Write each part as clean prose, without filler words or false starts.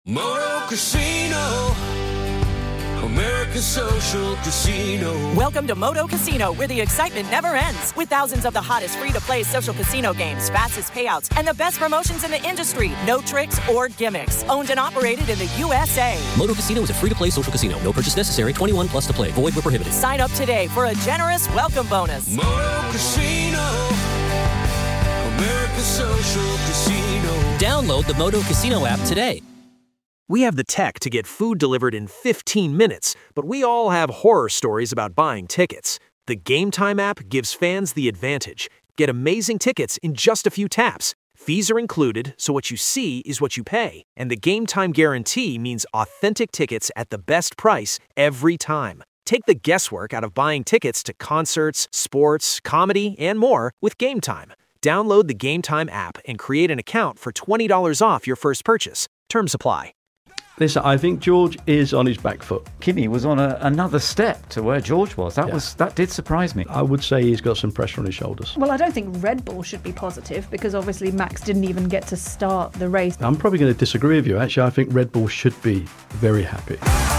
Moto Casino, America's social casino. Welcome to Moto Casino, where the excitement never ends. With thousands of the hottest free-to-play social casino games, fastest payouts, and the best promotions in the industry. No tricks or gimmicks. Owned and operated in the USA. Moto Casino is a free-to-play social casino. No purchase necessary. 21 plus to play. Void where prohibited. Sign up today for a generous welcome bonus. Moto Casino, America's social casino. Download the Moto Casino app today. We have the tech to get food delivered in 15 minutes, but we all have horror stories about buying tickets. The Game Time app gives fans the advantage. Get amazing tickets in just a few taps. Fees are included, so what you see is what you pay. And the Game Time guarantee means authentic tickets at the best price every time. Take the guesswork out of buying tickets to concerts, sports, comedy, and more with Game Time. Download the Game Time app and create an account for $20 off your first purchase. Terms apply. Listen, I think George is on his back foot. Kimi was on another step to where George was. That did surprise me. I would say he's got some pressure on his shoulders. Well, I don't think Red Bull should be positive because obviously Max didn't even get to start the race. I'm probably going to disagree with you. Actually, I think Red Bull should be very happy.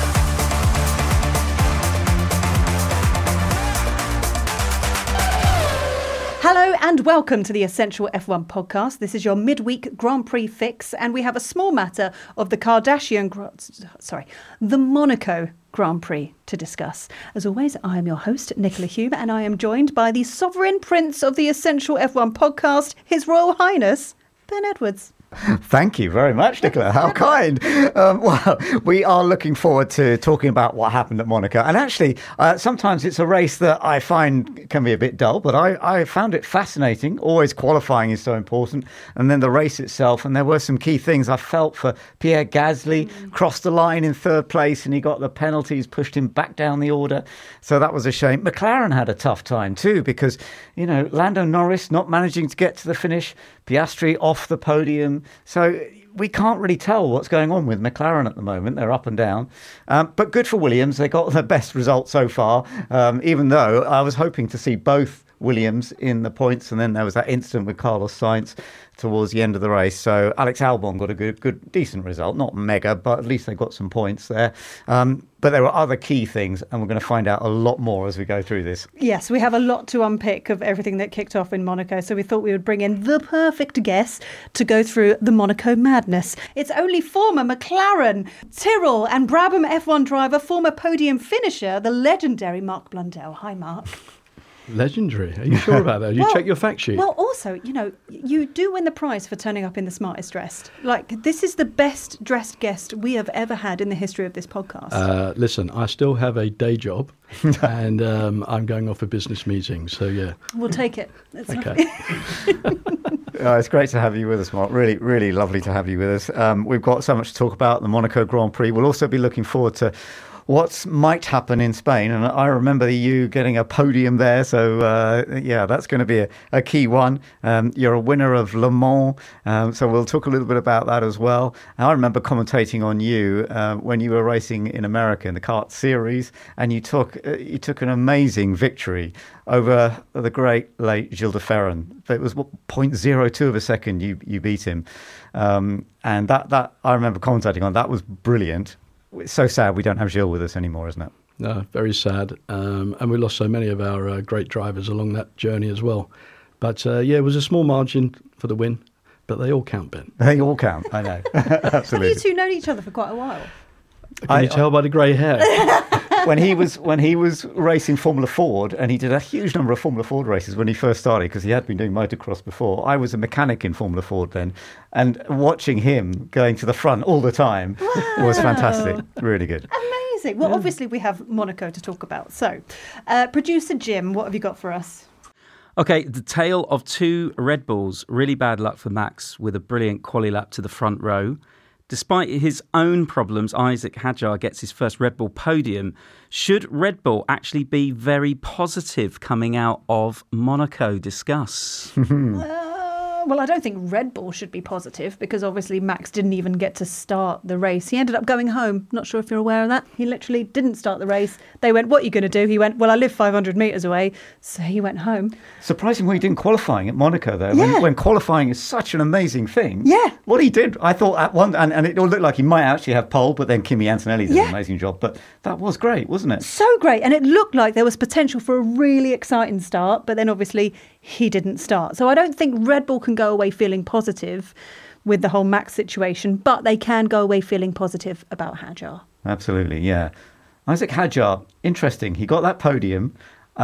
Hello and welcome to the Essential F1 podcast. This is your midweek Grand Prix fix, and we have a small matter of the the Monaco Grand Prix to discuss. As always, I am your host, Nicola Hume, and I am joined by the sovereign prince of the Essential F1 podcast, His Royal Highness, Ben Edwards. Thank you very much, Nicola. How kind. Well, we are looking forward to talking about what happened at Monaco. And actually, sometimes it's a race that I find can be a bit dull, but I found it fascinating. Always qualifying is so important. And then the race itself. And there were some key things I felt for Pierre Gasly. Crossed the line in third place and he got the penalties, pushed him back down the order. So that was a shame. McLaren had a tough time too because, you know, Lando Norris not managing to get to the finish. Piastri off the podium. So we can't really tell what's going on with McLaren at the moment. They're up and down. But good for Williams. They got the best result so far, even though I was hoping to see both Williams in the points. And then there was that incident with Carlos Sainz towards the end of the race. So Alex Albon got a good, decent result. Not mega, but at least they got some points there. But there were other key things, and we're going to find out a lot more as we go through this. Yes, we have a lot to unpick of everything that kicked off in Monaco, so we thought we would bring in the perfect guest to go through the Monaco madness. It's only former McLaren, Tyrrell and Brabham F1 driver, former podium finisher, the legendary Mark Blundell. Hi, Mark. Legendary. Are you sure about that? You check your fact sheet. Well, also, you know, you do win the prize for turning up in the smartest dressed. Like, this is the best dressed guest we have ever had in the history of this podcast. Listen, I still have a day job and I'm going off a business meeting. So, yeah. We'll take it. Okay. It's great to have you with us, Mark. Really, really lovely to have you with us. We've got so much to talk about the Monaco Grand Prix. We'll also be looking forward to what might happen in Spain. And I remember you getting a podium there. So, that's going to be a key one. You're a winner of Le Mans. So we'll talk a little bit about that as well. And I remember commentating on you when you were racing in America in the kart series. And you took an amazing victory over the great late Gilles de Ferran. It was 0.02 of a second you beat him. And that I remember commentating on. That was brilliant. It's so sad we don't have Gilles with us anymore, isn't it? No, very sad. And we lost so many of our great drivers along that journey as well. But, it was a small margin for the win. But they all count, Ben. They all count, I know. Absolutely. Have you two known each other for quite a while? Can you tell by the grey hair? When he was racing Formula Ford, and he did a huge number of Formula Ford races when he first started, because he had been doing motocross before. I was a mechanic in Formula Ford then, and watching him going to the front all the time was fantastic. Really good. Amazing. Well, obviously we have Monaco to talk about. So, producer Jim, what have you got for us? Okay, the tale of two Red Bulls. Really bad luck for Max with a brilliant quali lap to the front row. Despite his own problems, Isaac Hadjar gets his first Red Bull podium. Should Red Bull actually be very positive coming out of Monaco? Discuss. Well, I don't think Red Bull should be positive because obviously Max didn't even get to start the race. He ended up going home. Not sure if you're aware of that. He literally didn't start the race. They went, what are you going to do? He went, well, I live 500 metres away. So he went home. Surprisingly, he didn't qualifying at Monaco, though. Yeah. When qualifying is such an amazing thing. Yeah. What he did, I thought at one, and it all looked like he might actually have pole, but then Kimi Antonelli did an amazing job. But that was great, wasn't it? So great. And it looked like there was potential for a really exciting start, but then obviously he didn't start. So I don't think Red Bull can go away feeling positive with the whole Max situation, but they can go away feeling positive about Hadjar. Absolutely, yeah. Isaac Hadjar, interesting. He got that podium.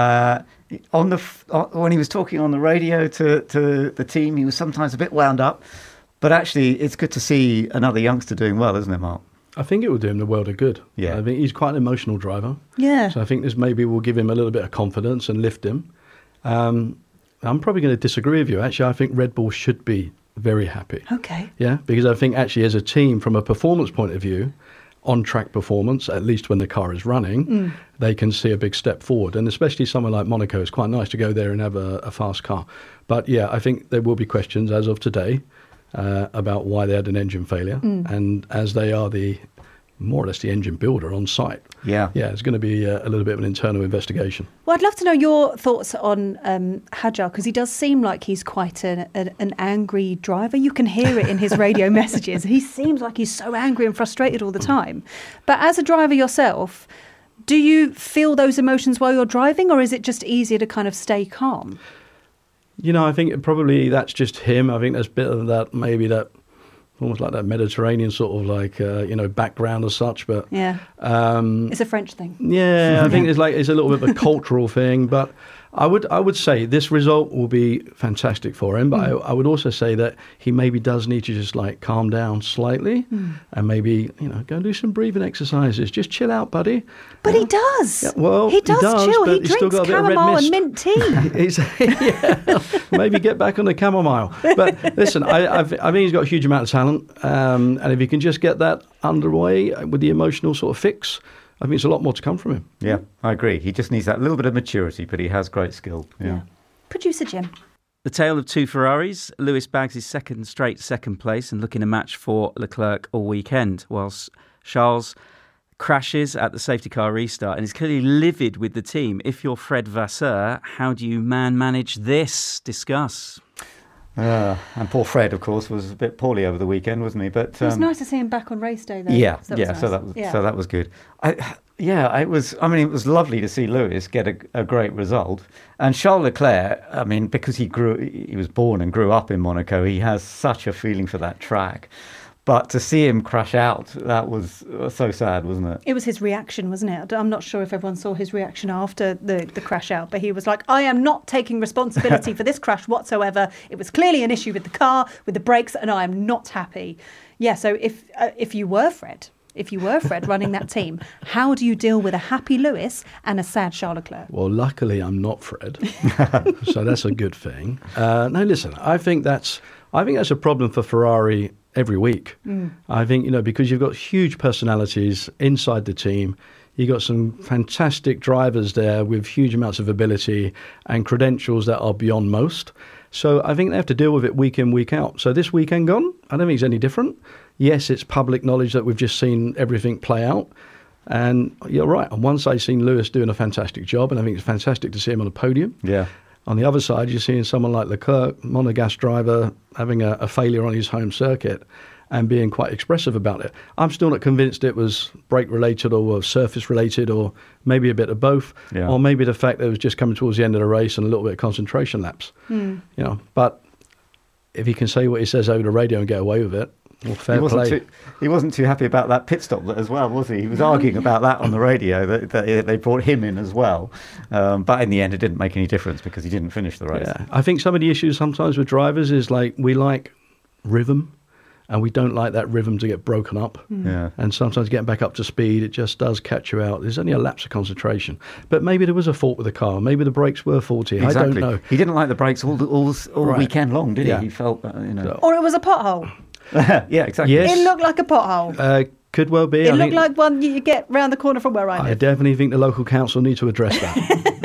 When he was talking on the radio to the team, he was sometimes a bit wound up. But actually, it's good to see another youngster doing well, isn't it, Mark? I think it will do him the world of good. Yeah. I think he's quite an emotional driver. Yeah. So I think this maybe will give him a little bit of confidence and lift him. I'm probably going to disagree with you. Actually, I think Red Bull should be very happy. Okay. Yeah, because I think actually as a team, from a performance point of view, on-track performance, at least when the car is running, they can see a big step forward. And especially somewhere like Monaco, it's quite nice to go there and have a fast car. But yeah, I think there will be questions as of today about why they had an engine failure. And as they are more or less the engine builder on site. Yeah, it's going to be a little bit of an internal investigation. Well, I'd love to know your thoughts on Hadjar, because he does seem like he's quite an angry driver. You can hear it in his radio messages. He seems like he's so angry and frustrated all the time. But as a driver yourself, do you feel those emotions while you're driving, or is it just easier to kind of stay calm? You know, I think probably that's just him. I think there's a bit of that, maybe that, almost like that Mediterranean sort of like, background as such. But yeah, it's a French thing. Yeah, I think it's a little bit of a cultural thing. But I would say this result will be fantastic for him. But I would also say that he maybe does need to just like calm down slightly and maybe, go and do some breathing exercises. Just chill out, buddy. But he does. Yeah, well, he does chill. But He drinks chamomile and mint tea. Maybe get back on the chamomile. But listen, I think he's got a huge amount of talent. And if he can just get that underway with the emotional sort of fix, I think it's a lot more to come from him. Yeah, I agree. He just needs that little bit of maturity, but he has great skill. Yeah. Producer Jim. The tale of two Ferraris. Lewis bags his second place and looking a match for Leclerc all weekend, whilst Charles crashes at the safety car restart and is clearly livid with the team. If you're Fred Vasseur, how do you manage this? Discuss. And poor Fred, of course, was a bit poorly over the weekend, wasn't he? But it was nice to see him back on race day, though. Yeah, so that was good. It was lovely to see Lewis get a great result. And Charles Leclerc, because he was born and grew up in Monaco, he has such a feeling for that track. But to see him crash out, that was so sad, wasn't it? It was his reaction, wasn't it? I'm not sure if everyone saw his reaction after the crash out, but he was like, I am not taking responsibility for this crash whatsoever. It was clearly an issue with the car, with the brakes, and I am not happy. Yeah, so if you were Fred running that team, how do you deal with a happy Lewis and a sad Charles Leclerc? Well, luckily I'm not Fred, so that's a good thing. No, listen, I think that's a problem for Ferrari every week. I think, because you've got huge personalities inside the team. You've got some fantastic drivers there with huge amounts of ability and credentials that are beyond most. So I think they have to deal with it week in, week out. So this weekend gone, I don't think it's any different. Yes, it's public knowledge that we've just seen everything play out. And you're right. On one side, you've seen Lewis doing a fantastic job, and I think it's fantastic to see him on the podium. Yeah. On the other side, you're seeing someone like Leclerc, monogas driver, having a failure on his home circuit and being quite expressive about it. I'm still not convinced it was brake-related or surface-related or maybe a bit of both, or maybe the fact that it was just coming towards the end of the race and a little bit of concentration lapse. But if he can say what he says over the radio and get away with it, well, fair play. He wasn't too happy about that pit stop as well, was he? He was arguing about that on the radio, that they brought him in as well. But in the end, it didn't make any difference because he didn't finish the race. Yeah. I think some of the issues sometimes with drivers is like we like rhythm and we don't like that rhythm to get broken up. Yeah. And sometimes getting back up to speed, it just does catch you out. There's only a lapse of concentration. But maybe there was a fault with the car. Maybe the brakes were faulty. Exactly. I don't know. He didn't like the brakes all Right. weekend long, did he? Yeah. He felt, Or it was a pothole. Yeah, exactly. Yes. It looked like a pothole. Could well be. It looked like one you get round the corner from where I live. I definitely think the local council need to address that.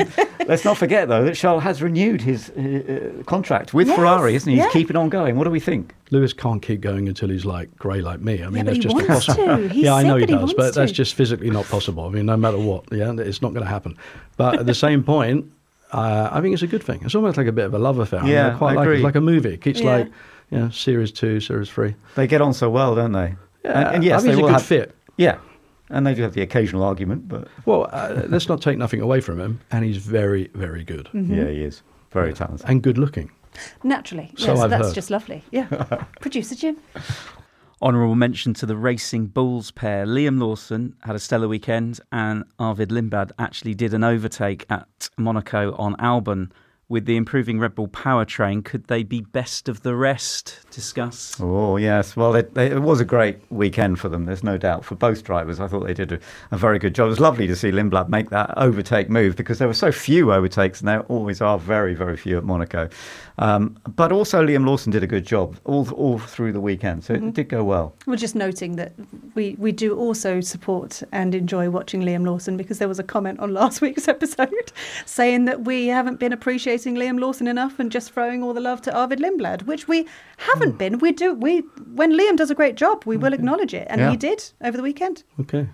Let's not forget, though, that Charles has renewed his contract with Ferrari, isn't he? He's keeping on going. What do we think? Lewis can't keep going until he's like grey like me. I mean, but that's he just wants impossible. to. He's I know he said that he does, wants but that's to. just physically not possible. I mean, no matter what, it's not going to happen. But at the same point, I think it's a good thing. It's almost like a bit of a love affair. I mean, Yeah, I quite I like it. agree. It's like a movie. It's Yeah. like, Series 2, Series 3. They get on so well, don't they? Yeah, and yes, I think they it's a will good have fit. Yeah, and they do have the occasional argument, but Well, let's not take nothing away from him. And he's very, very good. yeah, he is very talented. And good looking. Naturally. So Yes, I've that's heard. just lovely. Yeah. Producer Jim. Honourable mention to the Racing Bulls pair. Liam Lawson had a stellar weekend, and Arvid Lindblad actually did an overtake at Monaco on Albon. With the improving Red Bull powertrain, could they be best of the rest? Discuss. Oh, yes. Well, it was a great weekend for them, there's no doubt. For both drivers, I thought they did a very good job. It was lovely to see Lindblad make that overtake move because there were so few overtakes, and there always are very, very few at Monaco. But also Liam Lawson did a good job all through the weekend, so it did go well. We're just noting that we do also support and enjoy watching Liam Lawson, because there was a comment on last week's episode saying that we haven't been appreciating Liam Lawson enough and just throwing all the love to Arvid Lindblad, which we haven't been. When Liam does a great job, we will acknowledge it, and he did over the weekend. Okay.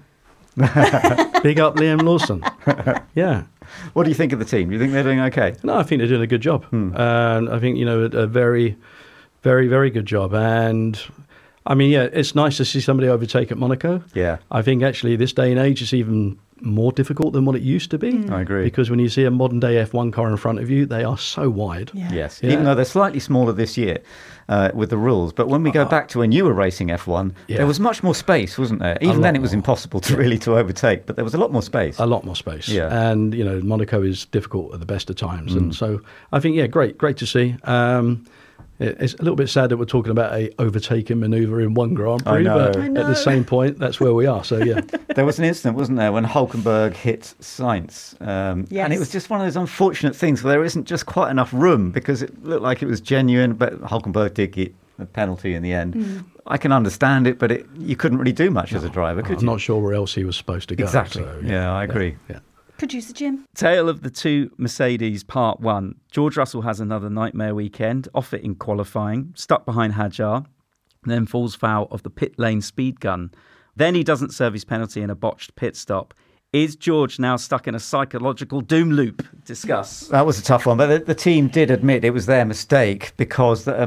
Big up Liam Lawson. Yeah. What do you think of the team? Do you think they're doing okay? No, I think they're doing a good job. And I think, a very, very, very good job. And I mean, it's nice to see somebody overtake at Monaco. Yeah. I think actually this day and age it's even more difficult than what it used to be. I agree. Because when you see a modern day F1 car in front of you, they are so wide. Yeah. Yes, Yeah. even though they're slightly smaller this year with the rules. But when we go back to when you were racing F1, there was much more space, wasn't there? Even then it was impossible to overtake, but there was a lot more space. A lot more space. Yeah. And, Monaco is difficult at the best of times. And so I think, great to see. It's a little bit sad that we're talking about a overtaking manoeuvre in one Grand Prix, but I at the same point, that's where we are. So, yeah. There was an incident, wasn't there, when Hulkenberg hit Sainz. And it was just one of those unfortunate things where there isn't just quite enough room because it looked like it was genuine, but Hulkenberg did get a penalty in the end. I can understand it, but you couldn't really do much as a driver, could I'm you? not sure where else he was supposed to go. Exactly. So, Yeah, I agree. Yeah. Producer Jim. Tale of the two Mercedes, part one. George Russell has another nightmare weekend, off it in qualifying, stuck behind Hadjar, then falls foul of the pit lane speed gun. Then he doesn't serve his penalty in a botched pit stop. Is George now stuck in a psychological doom loop? Discuss. That was a tough one, but the team did admit it was their mistake because they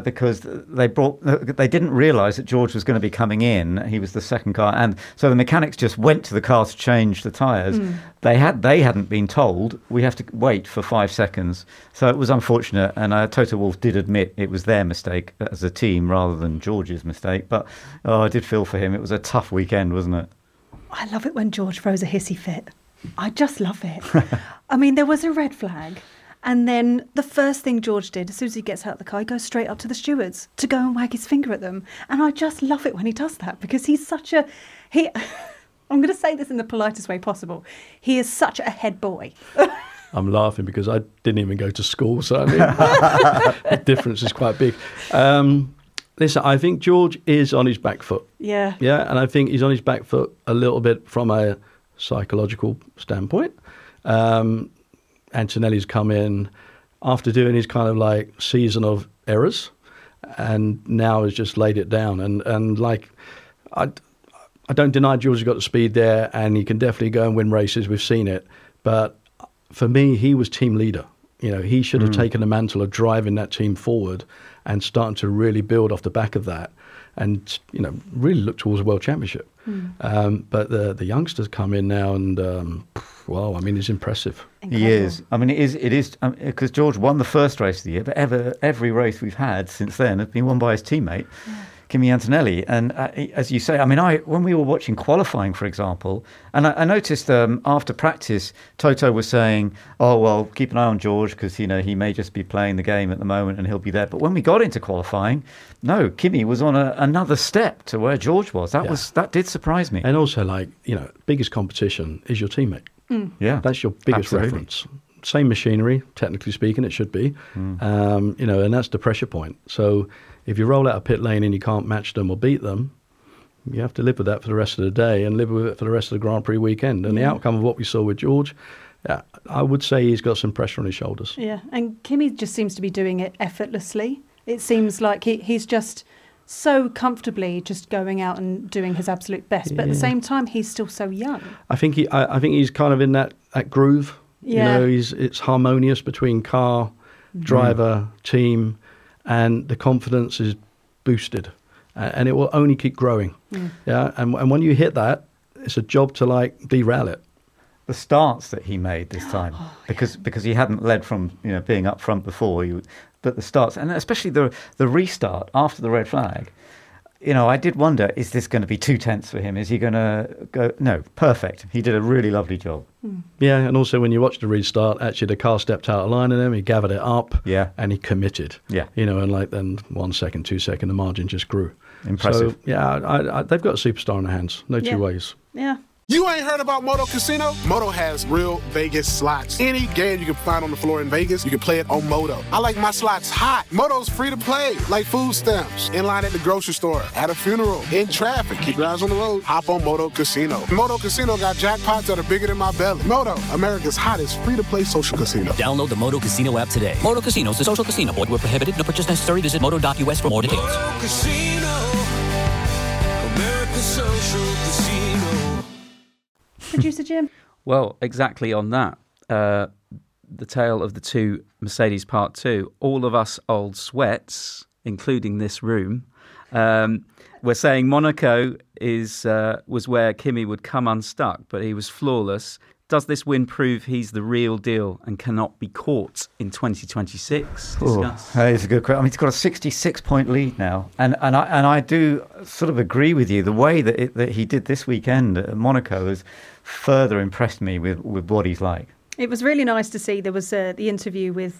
didn't realise that George was going to be coming in. He was the second car, and so the mechanics just went to the car to change the tyres. They hadn't been told. We have to wait for 5 seconds, so it was unfortunate. And Toto Wolff did admit it was their mistake as a team rather than George's mistake. But I did feel for him. It was a tough weekend, wasn't it? I love it when George throws a hissy fit. I just love it. I mean, there was a red flag. And then the first thing George did, as soon as he gets out of the car, he goes straight up to the stewards to go and wag his finger at them. And I just love it when he does that because he's such a... I'm going to say this in the politest way possible. He is such a head boy. I'm laughing because I didn't even go to school, so I mean, the difference is quite big. Listen, I think George is on his back foot. Yeah. Yeah, and I think he's on his back foot a little bit from a psychological standpoint. Antonelli's come in after doing his kind of like season of errors and now has just laid it down. And like, I don't deny George has got the speed there and he can definitely go and win races. We've seen it. But for me, he was team leader. He should have taken the mantle of driving that team forward and starting to really build off the back of that and, really look towards a world championship. But the youngsters come in now and, it's impressive. He is. I mean, it is because George won the first race of the year, but every race we've had since then has been won by his teammate, Kimi Antonelli. And as you say, I mean, when we were watching qualifying, for example, and I noticed after practice, Toto was saying, oh, well, keep an eye on George because, he may just be playing the game at the moment and he'll be there. But when we got into qualifying, no, Kimi was on another step to where George was. That did surprise me. And also, biggest competition is your teammate. Yeah, that's your biggest reference. Same machinery, technically speaking, it should be. And that's the pressure point. So if you roll out a pit lane and you can't match them or beat them, you have to live with that for the rest of the day and live with it for the rest of the Grand Prix weekend. And the outcome of what we saw with George, I would say he's got some pressure on his shoulders. Yeah, and Kimi just seems to be doing it effortlessly. It seems like he's just so comfortably just going out and doing his absolute best. But at the same time, he's still so young. I think he's kind of in that groove. Yeah. It's harmonious between car, driver, team, and the confidence is boosted, and it will only keep growing. Yeah, and when you hit that, it's a job to derail it. The starts that he made this time, because he hadn't led from being up front before. But the starts, and especially the restart after the red flag, I did wonder, is this going to be 2 tenths for him? Is he going to go? No, perfect. He did a really lovely job. Yeah, and also when you watch the restart, actually the car stepped out of line in him, he gathered it up, and he committed. Yeah. And then 1 second, 2 second, the margin just grew. Impressive. So, yeah, they've got a superstar in their hands. No two ways. Yeah. You ain't heard about Moto Casino? Moto has real Vegas slots. Any game you can find on the floor in Vegas, you can play it on Moto. I like my slots hot. Moto's free to play, like food stamps, in line at the grocery store, at a funeral, in traffic. Keep your eyes on the road. Hop on Moto Casino. Moto Casino got jackpots that are bigger than my belly. Moto, America's hottest free-to-play social casino. Download the Moto Casino app today. Moto Casino is a social casino. Void where prohibited. No purchase necessary. Visit moto.us for more details. Moto Casino, America's social casino. Producer Jim? Well, exactly on that. The tale of the two Mercedes Part 2. All of us old sweats, including this room, we're saying Monaco was where Kimi would come unstuck, but he was flawless. Does this win prove he's the real deal and cannot be caught in 2026? That is a good question. I mean, he's got a 66-point lead now, and I do sort of agree with you. The way that he did this weekend at Monaco has further impressed me with what he's like. It was really nice to see. There was the interview with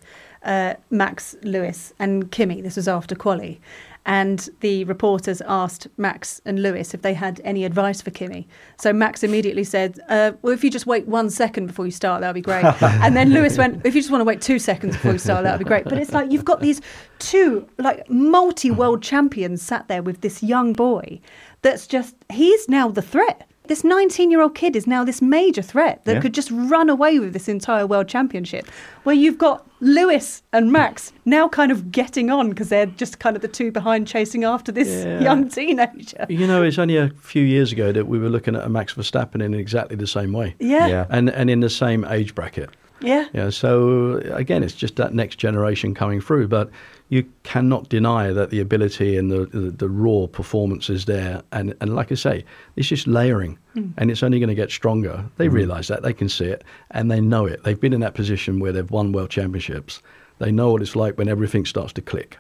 Max, Lewis and Kimi. This was after quali. And the reporters asked Max and Lewis if they had any advice for Kimi. So Max immediately said, well, if you just wait 1 second before you start, that'll be great. And then Lewis went, if you just want to wait 2 seconds before you start, that'll be great. But it's like you've got these two multi-world champions sat there with this young boy that's he's now the threat. This 19-year-old kid is now this major threat that could just run away with this entire world championship, where you've got Lewis and Max now kind of getting on because they're just kind of the two behind chasing after this young teenager. It's only a few years ago that we were looking at a Max Verstappen in exactly the same way. Yeah. And in the same age bracket. Yeah. So, again, it's just that next generation coming through. But you cannot deny that the ability and the raw performance is there. And like I say, it's just layering. And it's only going to get stronger. They realise that. They can see it. And they know it. They've been in that position where they've won world championships. They know what it's like when everything starts to click.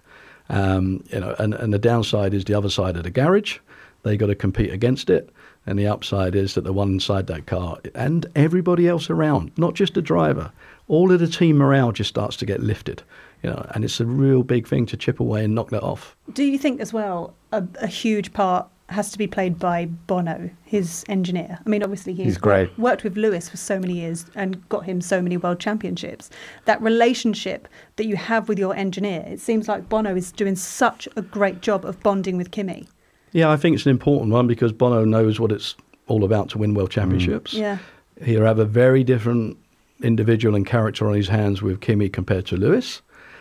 And the downside is the other side of the garage. They got to compete against it. And the upside is that the one inside that car and everybody else around, not just the driver, all of the team morale just starts to get lifted. And it's a real big thing to chip away and knock that off. Do you think as well a huge part has to be played by Bono, his engineer? I mean, obviously he's great. Worked with Lewis for so many years and got him so many world championships. That relationship that you have with your engineer, it seems like Bono is doing such a great job of bonding with Kimi. Yeah, I think it's an important one because Bono knows what it's all about to win world championships. Yeah. He'll have a very different individual and character on his hands with Kimi compared to Lewis.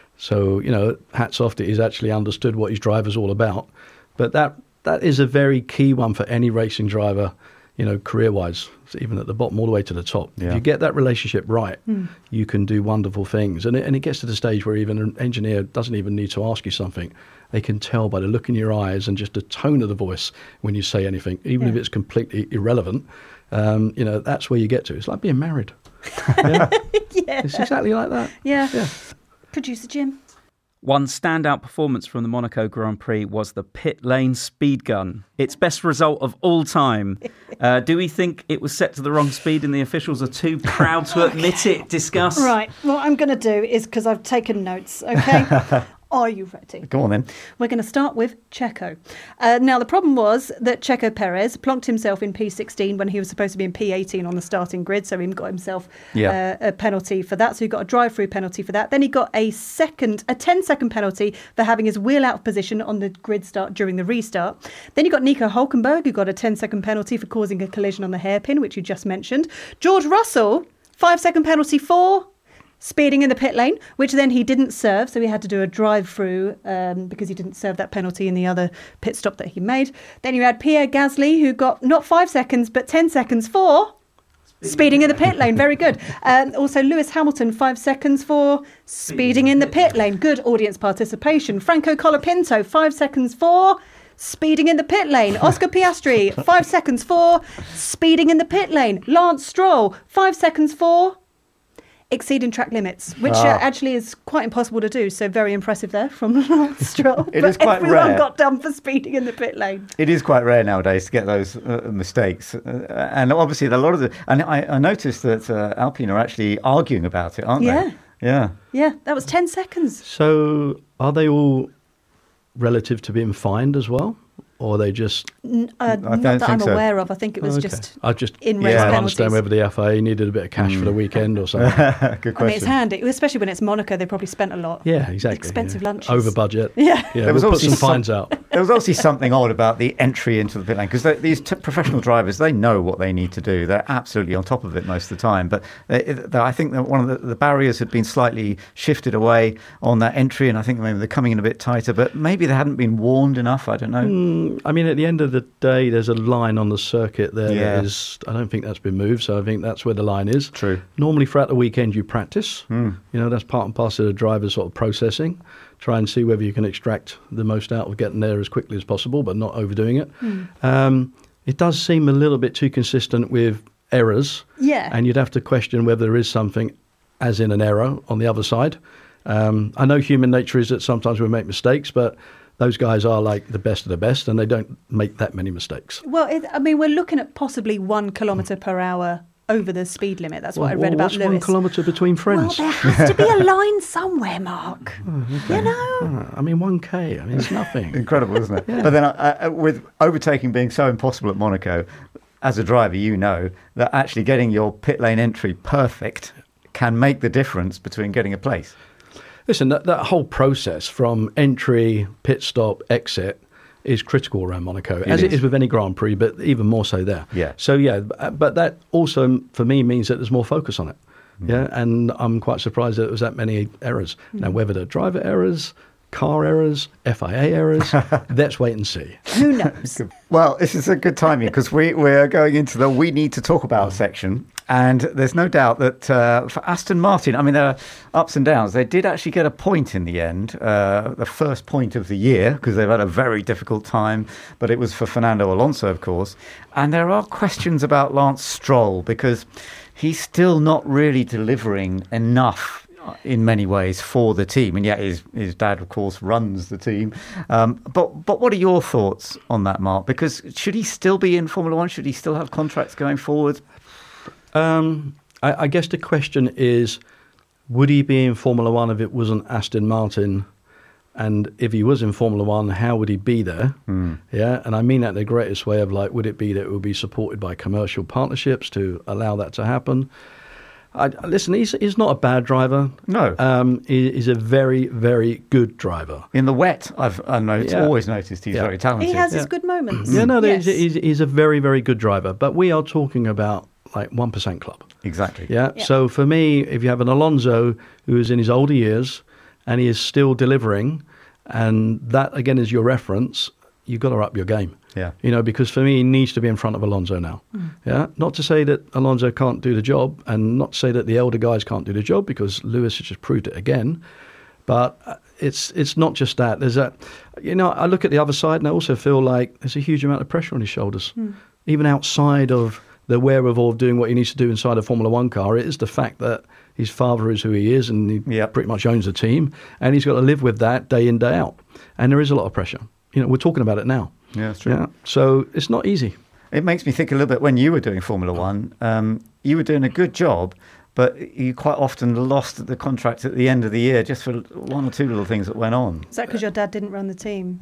So, hats off that he's actually understood what his driver's all about. But that is a very key one for any racing driver, career-wise, even at the bottom all the way to the top. Yeah. If you get that relationship right, you can do wonderful things. And it gets to the stage where even an engineer doesn't even need to ask you something. They can tell by the look in your eyes and just the tone of the voice when you say anything, even if it's completely irrelevant. That's where you get to. It's like being married. Yeah. It's exactly like that. Yeah. Producer Jim? One standout performance from the Monaco Grand Prix was the pit lane speed gun. Its best result of all time. Do we think it was set to the wrong speed and the officials are too proud to admit it? Discuss. Right. What I'm going to do is, because I've taken notes, okay? Are you ready? Go on then. We're going to start with Checo. Now, the problem was that Checo Perez plonked himself in P16 when he was supposed to be in P18 on the starting grid. So he got himself a penalty for that. So he got a drive-through penalty for that. Then he got a 10-second penalty for having his wheel out of position on the grid start during the restart. Then you got Nico Hülkenberg, who got a 10-second penalty for causing a collision on the hairpin, which you just mentioned. George Russell 5-second penalty for speeding in the pit lane, which then he didn't serve, so he had to do a drive-through because he didn't serve that penalty in the other pit stop that he made. Then you had Pierre Gasly, who got not 5 seconds, but 10 seconds for speeding in the pit lane. Very good. Also, Lewis Hamilton, 5 seconds for speeding in the pit lane. Good audience participation. Franco Colapinto, 5 seconds for speeding in the pit lane. Oscar Piastri, 5 seconds for speeding in the pit lane. Lance Stroll, 5 seconds for exceeding track limits, which actually is quite impossible to do. So very impressive there from Lance Stroll. It is quite everyone rare. got done for speeding in the pit lane. It is quite rare nowadays to get those mistakes. And obviously, a lot of the... And I noticed that Alpine are actually arguing about it, aren't they? Yeah. Yeah, that was 10 seconds. So are they all relative to being fined as well? Or are they just... Not that I'm aware of. I think it was just in race I penalties. understand whether the FIA needed a bit of cash for the weekend or something. Good question. I mean, it's handy, especially when it's Monaco. They probably spent a lot. Yeah, exactly. Expensive lunches. Over budget. Yeah. There was we'll put some fines out. There was obviously something odd about the entry into the pit lane because these professional drivers, they know what they need to do. They're absolutely on top of it most of the time. But I think that one of the barriers had been slightly shifted away on that entry, and I think maybe they're coming in a bit tighter. But maybe they hadn't been warned enough. I don't know. I mean, at the end of the day, there's a line on the circuit there that is, I don't think that's been moved, so I think that's where the line is. True. Normally throughout the weekend you practice. You know, that's part and parcel of the driver's sort of processing. Try and see whether you can extract the most out of getting there as quickly as possible, but not overdoing it. It does seem a little bit too consistent with errors. Yeah. And you'd have to question whether there is something, as in an error, on the other side. I know human nature is that sometimes we make mistakes, but those guys are like the best of the best, and they don't make that many mistakes. Well, I mean, we're looking at possibly 1 kilometre per hour over the speed limit. That's what I read about what's Lewis. 1 kilometre between friends? Well, there has to be a line somewhere, Mark. You know? I mean, 1K, I mean, it's nothing. Incredible, isn't it? But then with overtaking being so impossible at Monaco, as a driver, you know that actually getting your pit lane entry perfect can make the difference between getting a place. Listen, that whole process from entry, pit stop, exit is critical around Monaco, as it is with any Grand Prix, but even more so there. Yeah. So, but that also, for me, means that there's more focus on it. Yeah, and I'm quite surprised that there was that many errors. Now, whether they're driver errors, car errors, FIA errors, let's wait and see. Who knows? Well, this is a good timing because we're going into the We Need to Talk About section. And there's no doubt that for Aston Martin, I mean, there are ups and downs. They did actually get a point in the end, the first point of the year, because they've had a very difficult time. But it was for Fernando Alonso, of course. And there are questions about Lance Stroll because he's still not really delivering enough in many ways for the team, and yet his dad, of course, runs the team. But what are your thoughts on that, Mark? Because should he still be in Formula One? Should he still have contracts going forward? I guess the question is, would he be in Formula One if it wasn't Aston Martin? And if he was in Formula One, how would he be there? Yeah, and I mean that in the greatest way of like, would it be that it would be supported by commercial partnerships to allow that to happen? Listen, he's not a bad driver. No. He's a very, very good driver. In the wet, I've always noticed he's very talented. He has his good moments. Yeah, no, Yes. he's a very, very good driver. But we are talking about like 1% club. Exactly. Yeah. So for me, if you have an Alonso who is in his older years and he is still delivering, and that again is your reference, you've got to up your game. Yeah. You know, because for me, he needs to be in front of Alonso now. Yeah. Not to say that Alonso can't do the job, and not to say that the elder guys can't do the job, because Lewis has just proved it again. But it's not just that. There's a, you know, I look at the other side and I also feel like there's a huge amount of pressure on his shoulders, even outside of the wherewithal of doing what he needs to do inside a Formula One car. It is the fact that his father is who he is, and he pretty much owns the team, and he's got to live with that day in, day out. And there is a lot of pressure. You know, we're talking about it now. Yeah, that's true. Yeah, so it's not easy. It makes me think a little bit when you were doing Formula One, you were doing a good job, but you quite often lost the contract at the end of the year just for one or two little things that went on. Is that because your dad didn't run the team?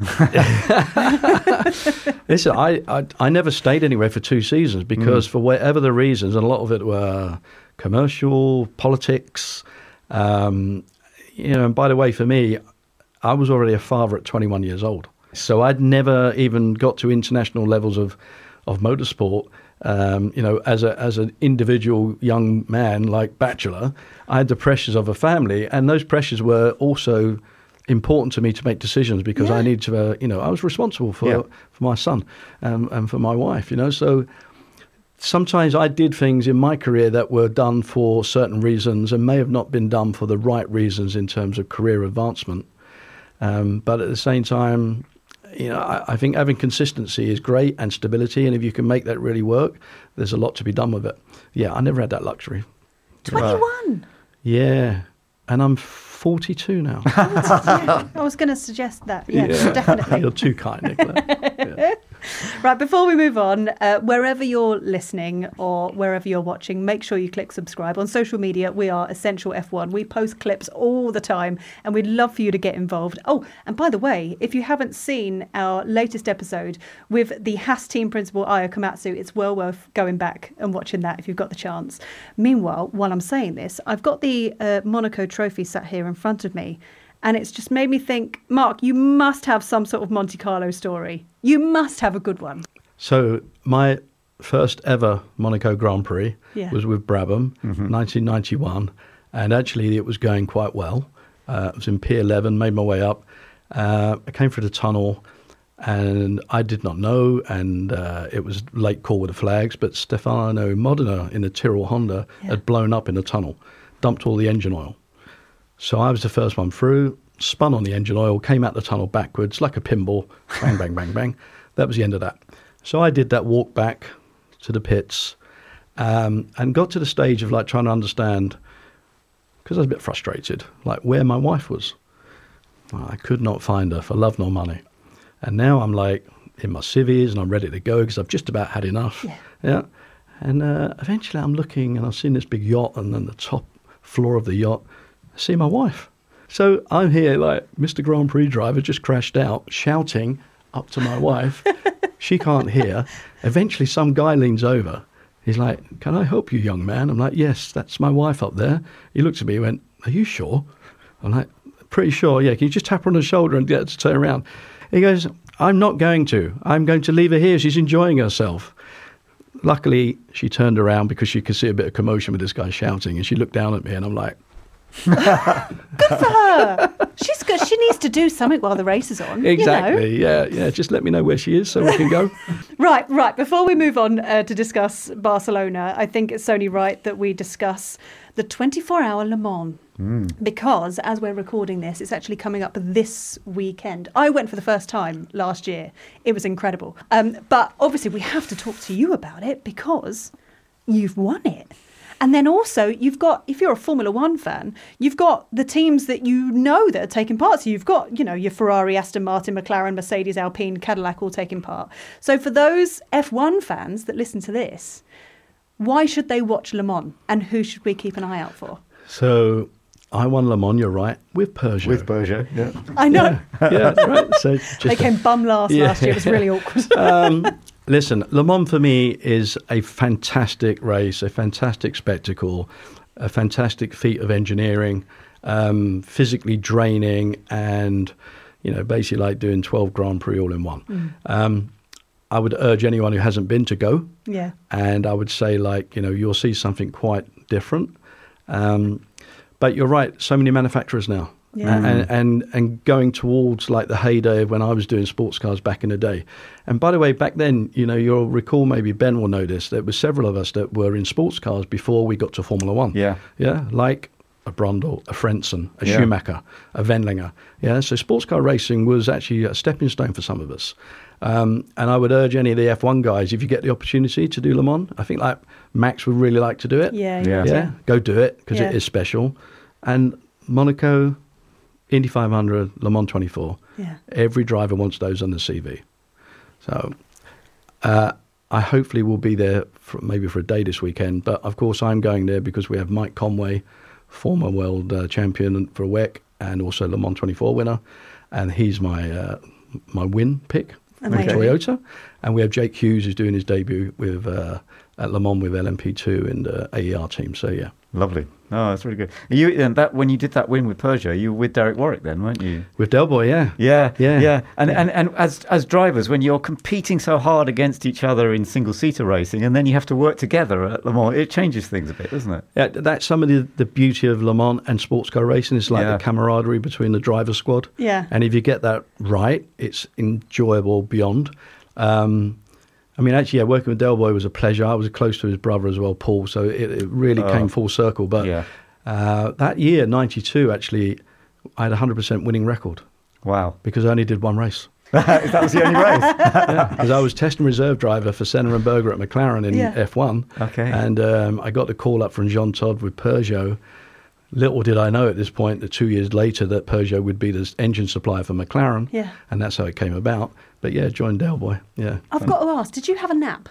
Listen, I never stayed anywhere for 2 seasons because for whatever the reasons, and a lot of it were commercial, politics. You know, and by the way, for me, I was already a father at 21 years old. So I'd never even got to international levels of of motorsport. As an individual young man, like bachelor, I had the pressures of a family, and those pressures were also important to me to make decisions because I needed to, I was responsible for my son and for my wife, So sometimes I did things in my career that were done for certain reasons and may have not been done for the right reasons in terms of career advancement. But at the same time, I think having consistency is great and stability. And if you can make that really work, there's a lot to be done with it. Yeah, I never had that luxury. 21? Yeah. And I'm 42 now. I was going to suggest that. Yeah, definitely. You're too kind, Nicola. Yeah. Right, before we move on, wherever you're listening or wherever you're watching, make sure you click subscribe. On social media, we are Essential F1. We post clips all the time, and we'd love for you to get involved. Oh, and by the way, if you haven't seen our latest episode with the Haas team principal, Ayo Komatsu, it's well worth going back and watching that if you've got the chance. Meanwhile, while I'm saying this, I've got the Monaco trophy sat here in front of me. And it's just made me think, Mark, you must have some sort of Monte Carlo story. You must have a good one. So my first ever Monaco Grand Prix was with Brabham, 1991. And actually it was going quite well. It was in P11, made my way up. I came through the tunnel and I did not know. And it was late call with the flags. But Stefano Modena in the Tyrrell Honda had blown up in the tunnel, dumped all the engine oil. So I was the first one through, spun on the engine oil, came out the tunnel backwards like a pinball, bang, bang, bang, bang. That was the end of that. So I did that walk back to the pits and got to the stage of like trying to understand, because I was a bit frustrated, like where my wife was. I could not find her for love nor money. And now I'm like in my civvies and I'm ready to go because I've just about had enough. Yeah. And eventually I'm looking and I've seen this big yacht and then the top floor of the yacht. See my wife. So I'm here like Mr. Grand Prix driver just crashed out shouting up to my wife. She can't hear. Eventually some guy leans over. He's like, "Can I help you, young man?" I'm like, "Yes, that's my wife up there." He looked at me and went, "Are you sure?" I'm like, "Pretty sure, yeah. Can you just tap her on the shoulder and get her to turn around?" He goes, "I'm not going to. I'm going to leave her here. She's enjoying herself." Luckily, she turned around because she could see a bit of commotion with this guy shouting and she looked down at me and I'm like, good for her. She's good. She needs to do something while the race is on. Exactly. Yeah. Just let me know where she is so we can go. Right. Before we move on to discuss Barcelona, I think it's only right that we discuss the 24-hour Le Mans. Because as we're recording this, it's actually coming up this weekend. I went for the first time last year. It was incredible. But obviously we have to talk to you about it because you've won it. And then also you've got, if you're a Formula One fan, you've got the teams that you know that are taking part. So you've got, your Ferrari, Aston Martin, McLaren, Mercedes, Alpine, Cadillac all taking part. So for those F1 fans that listen to this, why should they watch Le Mans and who should we keep an eye out for? So I won Le Mans, you're right, with Peugeot. With Peugeot, yeah. I know. Yeah, right. So they came bum last year. It was really awkward. Listen, Le Mans for me is a fantastic race, a fantastic spectacle, a fantastic feat of engineering, physically draining and, basically like doing 12 Grand Prix all in one. I would urge anyone who hasn't been to go. Yeah. And I would say you'll see something quite different. But you're right, so many manufacturers now. Yeah. And going towards like the heyday of when I was doing sports cars back in the day. And by the way, back then, you'll recall, maybe Ben will know this, there were several of us that were in sports cars before we got to Formula One. Yeah. Yeah, like a Brundle, a Frentzen, a Schumacher, a Wendlinger. Yeah, so sports car racing was actually a stepping stone for some of us. And I would urge any of the F1 guys, if you get the opportunity to do Le Mans, I think like Max would really like to do it. Yeah. Go do it because it is special. And Monaco, Indy 500, Le Mans 24. Yeah. Every driver wants those on the CV. So I hopefully will be there maybe for a day this weekend. But of course, I'm going there because we have Mike Conway, former world champion for WEC and also Le Mans 24 winner. And he's my win pick for Toyota. And we have Jake Hughes who's doing his debut with at Le Mans with LMP2 and the AER team. So, yeah. Lovely. Oh, that's really good. When you did that win with Peugeot, you were with Derek Warwick then, weren't you? With Del Boy, yeah. Yeah. And as drivers, when you're competing so hard against each other in single-seater racing, and then you have to work together at Le Mans, it changes things a bit, doesn't it? Yeah, that's some of the beauty of Le Mans and sports car racing. It's like the camaraderie between the driver squad. Yeah. And if you get that right, it's enjoyable beyond. Actually, working with Del Boy was a pleasure. I was close to his brother as well, Paul, so it really came full circle. But that year, 92, actually, I had a 100% winning record. Wow. Because I only did one race. That was the only race? Because I was test and reserve driver for Senna and Berger at McLaren in F1. Okay. And I got the call up from Jean Todt with Peugeot. Little did I know at this point that 2 years later that Peugeot would be the engine supplier for McLaren. Yeah. And that's how it came about. But joined Del Boy. Yeah. I've got to ask, did you have a nap?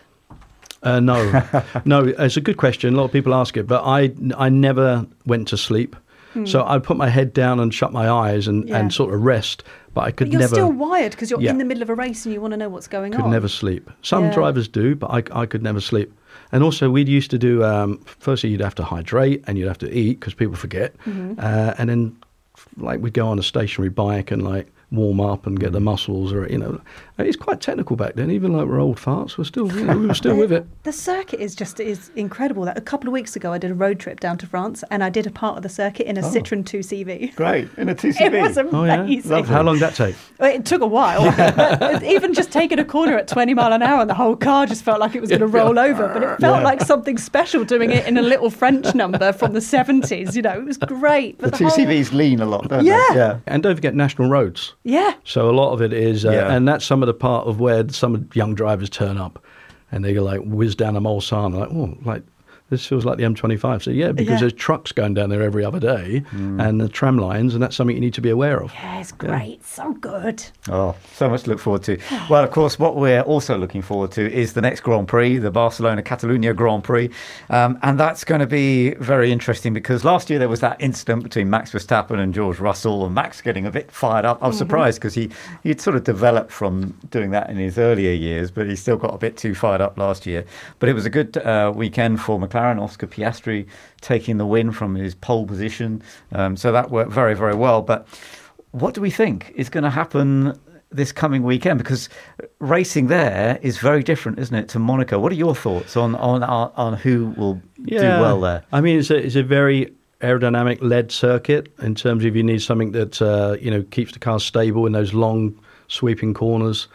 No. No, it's a good question. A lot of people ask it, but I never went to sleep. So I'd put my head down and shut my eyes and sort of rest. But I could you're never. You're still wired because you're in the middle of a race and you want to know what's going on. Could never sleep. Some drivers do, but I could never sleep. And also, we'd used to do, firstly, you'd have to hydrate and you'd have to eat because people forget. And then, we'd go on a stationary bike and, warm up and get the muscles, or it's quite technical back then. Even though we're old farts, we were still with it. The circuit is incredible. A couple of weeks ago, I did a road trip down to France, and I did a part of the circuit in a Citroen 2CV. Great, in a 2CV. It was amazing. Oh, yeah? How long did that take? It took a while. Even just taking a corner at 20 mile an hour, and the whole car just felt like it was going to roll over. But it felt like something special doing it in a little French number from the 70s. It was great. But the 2CVs lean a lot, don't they? Yeah. And don't forget national roads. Yeah. So a lot of it is, and that's some of the part of where some young drivers turn up and they go whiz down a Mulsanne, this feels like the M25. So because there's trucks going down there every other day and the tram lines, and that's something you need to be aware of. Yeah, it's great. So good. Oh, so much to look forward to. Well, of course, what we're also looking forward to is the next Grand Prix, the Barcelona-Catalunya Grand Prix. And that's going to be very interesting because last year there was that incident between Max Verstappen and George Russell, and Max getting a bit fired up. I was surprised because he'd sort of developed from doing that in his earlier years, but he still got a bit too fired up last year. But it was a good weekend for McLaren. Oscar Piastri taking the win from his pole position. So that worked very, very well. But what do we think is going to happen this coming weekend? Because racing there is very different, isn't it, to Monaco? What are your thoughts on who will do well there? I mean, it's a very aerodynamic led circuit in terms of you need something that keeps the car stable in those long sweeping corners.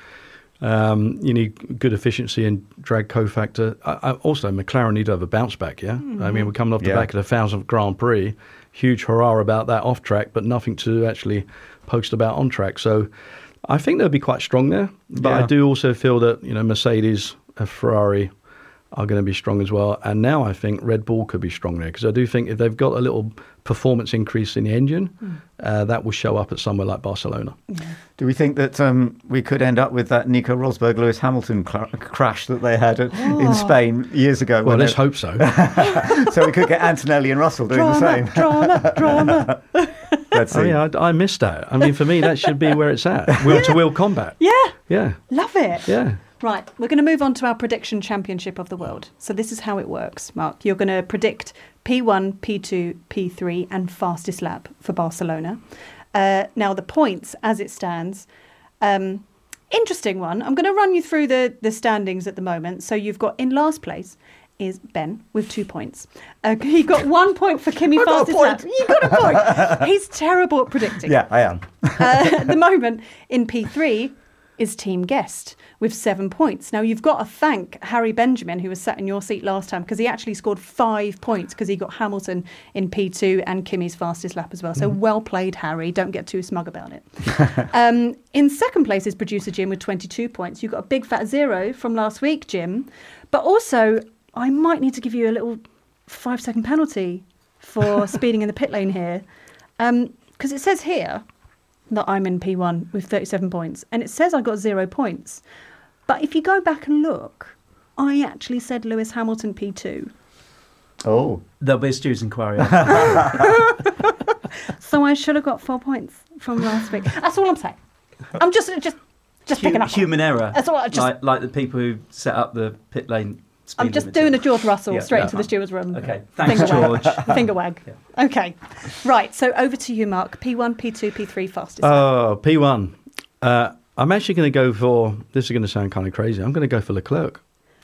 You need good efficiency and drag cofactor. Also, McLaren need to have a bounce back, I mean, we're coming off the back of the 1000th Grand Prix. Huge hurrah about that off track, but nothing to actually post about on track. So I think they'll be quite strong there. But I do also feel that, Mercedes, Ferrari are going to be strong as well. And now I think Red Bull could be strong there because I do think if they've got a little performance increase in the engine, that will show up at somewhere like Barcelona. Do we think that we could end up with that Nico Rosberg, Lewis Hamilton crash that they had in Spain years ago? Well, let's hope so. So we could get Antonelli and Russell doing the same. Drama. Let's see. Oh, yeah, I missed that. I mean, for me, that should be where it's at. Wheel-to-wheel combat. Yeah. Love it. Yeah. Right, we're going to move on to our prediction championship of the world. So this is how it works, Mark. You're going to predict P1, P2, P3 and fastest lap for Barcelona. Now, the points as it stands, interesting one. I'm going to run you through the standings at the moment. So you've got in last place is Ben with 2 points. He got 1 point for Kimi fastest lap. You got a point. He's terrible at predicting. Yeah, I am. At the moment, in P3 is Team Guest with 7 points. Now, you've got to thank Harry Benjamin, who was sat in your seat last time, because he actually scored 5 points because he got Hamilton in P2 and Kimi's fastest lap as well. So well played, Harry. Don't get too smug about it. In second place is producer Jim with 22 points. You got a big fat 0 from last week, Jim. But also, I might need to give you a little 5-second penalty for speeding in the pit lane here. Because it says here that I'm in P1 with 37 points. And it says I got 0 points. But if you go back and look, I actually said Lewis Hamilton P2. Oh. There'll be a Stu's inquiry. So I should have got 4 points from last week. That's all I'm saying. I'm just picking up. Human error. That's all. Like the people who set up the pit lane I'm just doing a George Russell straight into the steward's room. Okay, thanks, Finger George. wag. Finger wag. Yeah. Okay, right. So over to you, Mark. P1, P2, P3, fastest lap. Oh, P1. I'm actually going to go for, this is going to sound kind of crazy, I'm going to go for Leclerc.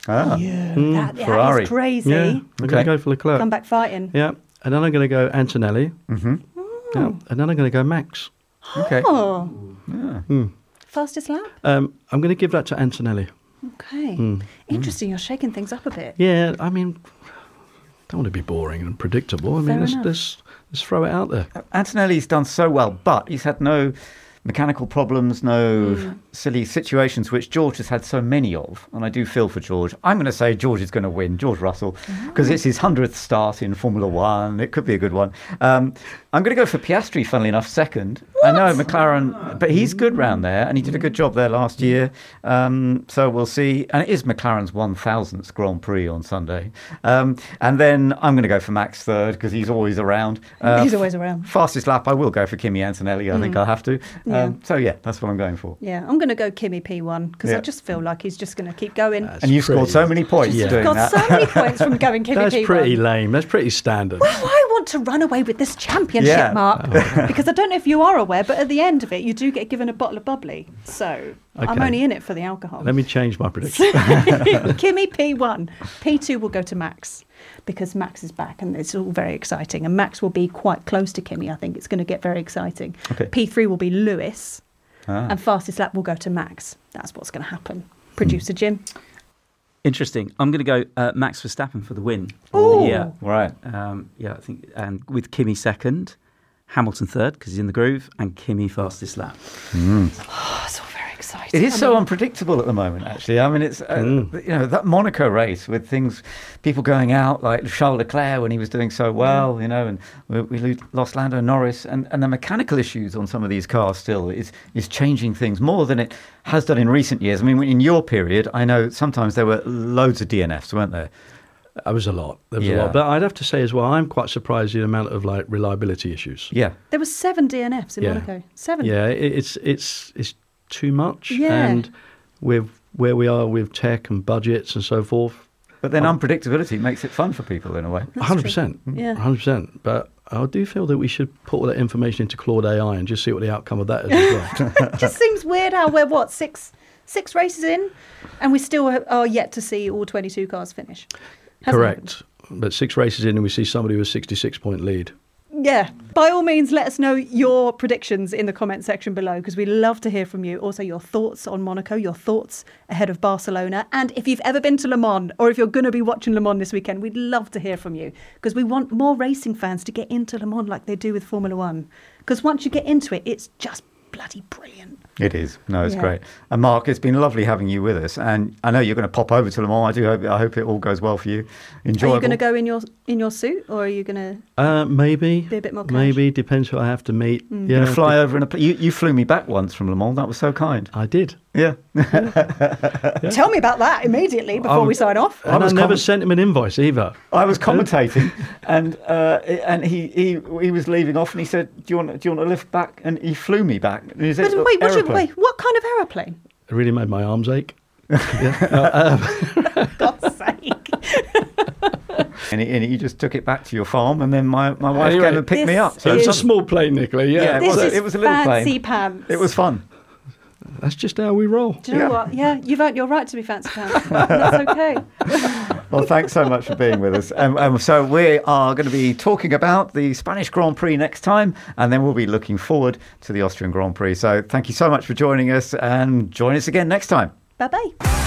That Ferrari. is crazy. Yeah, I'm going to go for Leclerc. Come back fighting. Yeah, and then I'm going to go Antonelli. Mm-hmm. Yeah, and then I'm going to go Max. Okay. Oh. Fastest lap? I'm going to give that to Antonelli. Okay. Interesting. You're shaking things up a bit. Yeah, I mean, don't want to be boring and predictable. I mean, let's throw it out there. Antonelli's done so well, but he's had no mechanical problems, no silly situations, which George has had so many of. And I do feel for George. I'm going to say George is going to win, George Russell, because it's his 100th start in Formula One. It could be a good one. I'm going to go for Piastri, funnily enough, second. What? I know McLaren, but he's good round there, and he did a good job there last year. So we'll see. And it is McLaren's 1000th Grand Prix on Sunday. And then I'm going to go for Max third, because he's always around. He's always around. Fastest lap, I will go for Kimi Antonelli. I think I'll have to. So yeah, that's what I'm going for. Yeah, I'm going to go Kimi P1 because I just feel like he's just going to keep going. And you've scored so many points doing got that. so many points from going Kimi That's P1. pretty lame. That's pretty standard. Well, I want to run away with this championship, Mark, because I don't know if you are aware, but at the end of it, you do get given a bottle of bubbly. So I'm only in it for the alcohol. Let me change my prediction. Kimi P1. P2 will go to Max because Max is back and it's all very exciting. And Max will be quite close to Kimi. I think it's going to get very exciting. Okay. P3 will be Lewis and fastest lap will go to Max. That's what's going to happen. Producer Jim. Interesting. I'm going to go Max Verstappen for the win. Ooh. Yeah. Right. I think, and with Kimi second, Hamilton third because he's in the groove, and Kimi fastest lap. Oh, it's all very exciting. It is so unpredictable at the moment, actually. I mean, it's that Monaco race with people going out like Charles Leclerc when he was doing so well, and we lost Lando Norris, and the mechanical issues on some of these cars still is changing things more than it has done in recent years. I mean, in your period, I know sometimes there were loads of DNFs, weren't there? There was a lot. But I'd have to say as well, I'm quite surprised at the amount of reliability issues. Yeah. There were 7 DNFs in Monaco. 7. Yeah, it's too much. Yeah. And with where we are with tech and budgets and so forth. But then unpredictability makes it fun for people in a way. 100%. Yeah. 100%. But I do feel that we should put all that information into Claude AI and just see what the outcome of that is as well. It just seems weird how we're, six races in and we still are yet to see all 22 cars finish. Correct. But 6 races in and we see somebody with a 66-point lead. Yeah. By all means, let us know your predictions in the comment section below because we love to hear from you. Also, your thoughts on Monaco, your thoughts ahead of Barcelona. And if you've ever been to Le Mans or if you're going to be watching Le Mans this weekend, we'd love to hear from you because we want more racing fans to get into Le Mans like they do with Formula One. Because once you get into it, it's just bloody brilliant. It is. No, it's great. And Mark, it's been lovely having you with us. And I know you're going to pop over to Le Mans. I hope it all goes well for you. Enjoyable. Are you going to go in your suit, or are you going to maybe be a bit more cash? Maybe depends who I have to meet. You're going to fly over you flew me back once from Le Mans. That was so kind. I did. Yeah. Tell me about that immediately before we sign off. And I never sent him an invoice either. I was commentating, and he was leaving off, and he said, "Do you want to lift back?" And he flew me back. And he said, Wait, what kind of aeroplane? It really made my arms ache. God's sake. And he just took it back to your farm, and then my wife came and picked me up. So it's a small plane, Nicola. Yeah, it was a little fancy plane. pants. It was fun. That's just how we roll. Do you know what? Yeah, you've earned your right to be fancy pants. That's okay. Well, thanks so much for being with us. So we are going to be talking about the Spanish Grand Prix next time, and then we'll be looking forward to the Austrian Grand Prix. So thank you so much for joining us, and join us again next time. Bye-bye.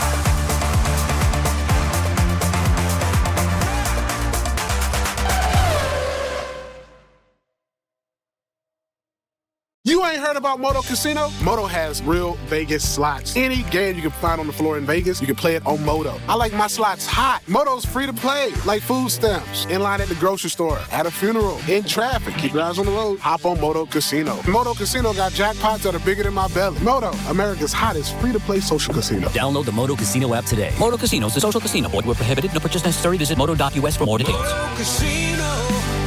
You ain't heard about Moto Casino? Moto has real Vegas slots. Any game you can find on the floor in Vegas, you can play it on Moto. I like my slots hot. Moto's free to play, like food stamps, in line at the grocery store, at a funeral, in traffic. Keep your eyes on the road. Hop on Moto Casino. Moto Casino got jackpots that are bigger than my belly. Moto, America's hottest free-to-play social casino. Download the Moto Casino app today. Moto Casino is a social casino. Void where prohibited. No purchase necessary. Visit moto.us for more details. Moto Casino.